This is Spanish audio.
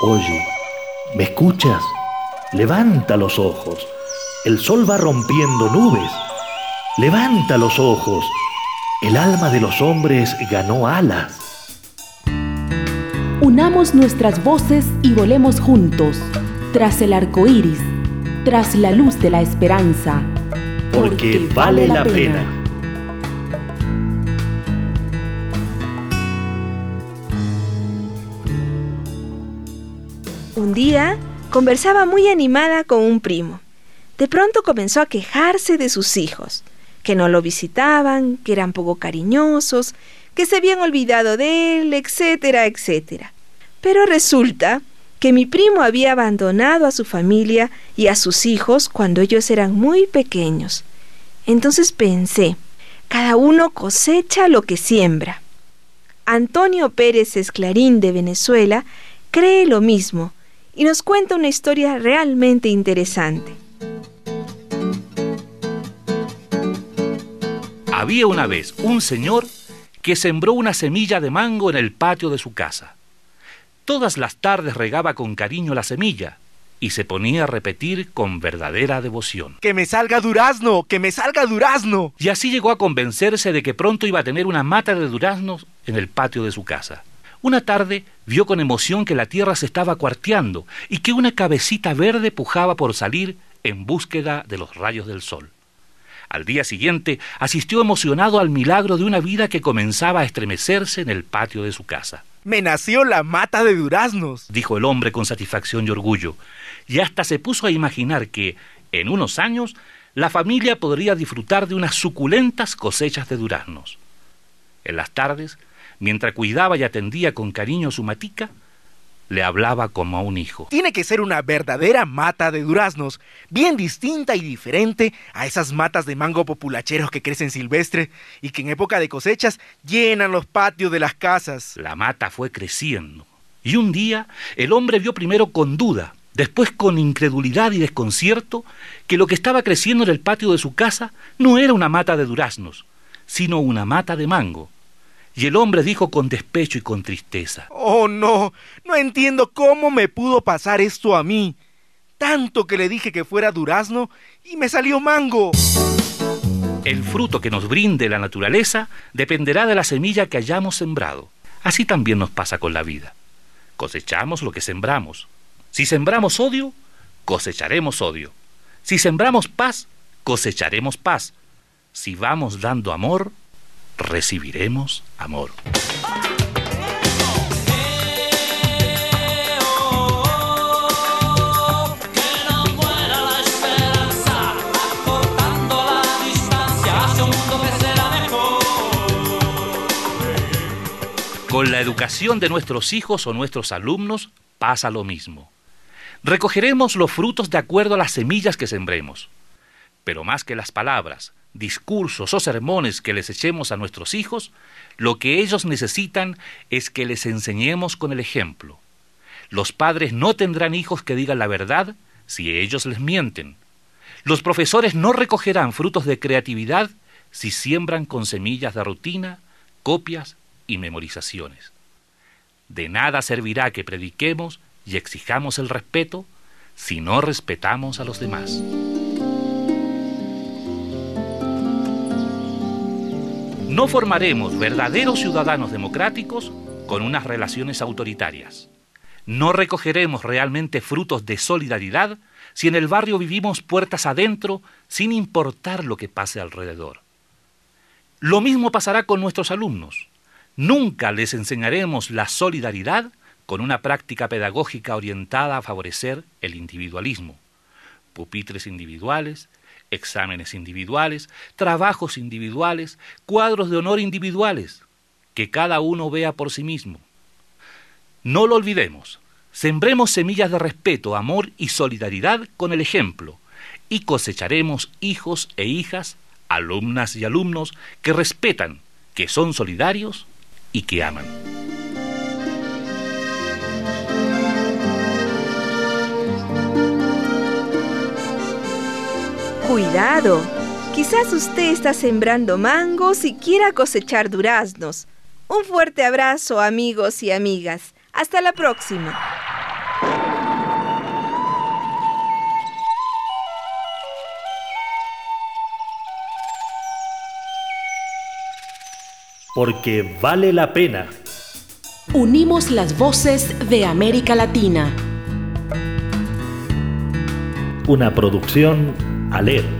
Oye, ¿me escuchas? Levanta los ojos. El sol va rompiendo nubes. Levanta los ojos. El alma de los hombres ganó alas. Unamos nuestras voces y volemos juntos, tras el arco iris, tras la luz de la esperanza. Porque vale la pena. Un día conversaba muy animada con un primo. De pronto comenzó a quejarse de sus hijos, que no lo visitaban, que eran poco cariñosos, que se habían olvidado de él, etcétera, etcétera. Pero resulta que mi primo había abandonado a su familia y a sus hijos cuando ellos eran muy pequeños. Entonces pensé, cada uno cosecha lo que siembra. Antonio Pérez Esclarín de Venezuela cree lo mismo y nos cuenta una historia realmente interesante. Había una vez un señor que sembró una semilla de mango en el patio de su casa. Todas las tardes regaba con cariño la semilla y se ponía a repetir con verdadera devoción: ¡Que me salga durazno! ¡Que me salga durazno! Y así llegó a convencerse de que pronto iba a tener una mata de duraznos en el patio de su casa. Una tarde vio con emoción que la tierra se estaba cuarteando y que una cabecita verde pujaba por salir en búsqueda de los rayos del sol. Al día siguiente asistió emocionado al milagro de una vida que comenzaba a estremecerse en el patio de su casa. ¡Me nació la mata de duraznos!, dijo el hombre con satisfacción y orgullo, y hasta se puso a imaginar que, en unos años, la familia podría disfrutar de unas suculentas cosechas de duraznos. En las tardes, mientras cuidaba y atendía con cariño su matica, le hablaba como a un hijo. Tiene que ser una verdadera mata de duraznos, bien distinta y diferente a esas matas de mango populacheros que crecen silvestre y que en época de cosechas llenan los patios de las casas. La mata fue creciendo, y un día el hombre vio primero con duda, después con incredulidad y desconcierto, que lo que estaba creciendo en el patio de su casa no era una mata de duraznos, sino una mata de mango. Y el hombre dijo con despecho y con tristeza: ¡Oh, no! No entiendo cómo me pudo pasar esto a mí. Tanto que le dije que fuera durazno y me salió mango. El fruto que nos brinde la naturaleza dependerá de la semilla que hayamos sembrado. Así también nos pasa con la vida. Cosechamos lo que sembramos. Si sembramos odio, cosecharemos odio. Si sembramos paz, cosecharemos paz. Si vamos dando amor, recibiremos amor. Con la educación de nuestros hijos o nuestros alumnos pasa lo mismo. Recogeremos los frutos de acuerdo a las semillas que sembremos. Pero más que las palabras, discursos o sermones que les echemos a nuestros hijos, lo que ellos necesitan es que les enseñemos con el ejemplo. Los padres no tendrán hijos que digan la verdad si ellos les mienten. Los profesores no recogerán frutos de creatividad si siembran con semillas de rutina, copias y memorizaciones. De nada servirá que prediquemos y exijamos el respeto si no respetamos a los demás. No formaremos verdaderos ciudadanos democráticos con unas relaciones autoritarias. No recogeremos realmente frutos de solidaridad si en el barrio vivimos puertas adentro sin importar lo que pase alrededor. Lo mismo pasará con nuestros alumnos. Nunca les enseñaremos la solidaridad con una práctica pedagógica orientada a favorecer el individualismo. Pupitres individuales, exámenes individuales, trabajos individuales, cuadros de honor individuales, que cada uno vea por sí mismo. No lo olvidemos, sembremos semillas de respeto, amor y solidaridad con el ejemplo, y cosecharemos hijos e hijas, alumnas y alumnos que respetan, que son solidarios y que aman. Cuidado, quizás usted está sembrando mangos y quiera cosechar duraznos. Un fuerte abrazo, amigos y amigas. Hasta la próxima. porque vale la pena. Unimos las voces de América Latina. Una producción Aler.